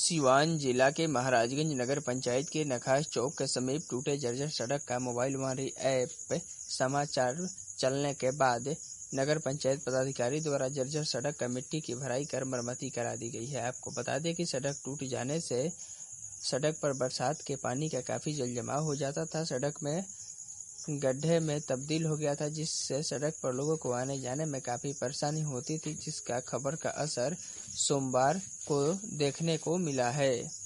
सिवान जिला के महाराजगंज नगर पंचायत के नखास चौक के समीप टूटे जर्जर सड़क का मोबाइल वाणी ऐप समाचार चलने के बाद नगर पंचायत पदाधिकारी द्वारा जर्जर सड़क का मिट्टी की भराई कर मरम्मती करा दी गई है। आपको बता दें कि सड़क टूट जाने से सड़क पर बरसात के पानी का काफी जल जमाव हो जाता था। सड़क में गड्ढे में तब्दील हो गया था, जिससे सड़क पर लोगों को आने जाने में काफी परेशानी होती थी, जिसका खबर का असर सोमवार को देखने को मिला है।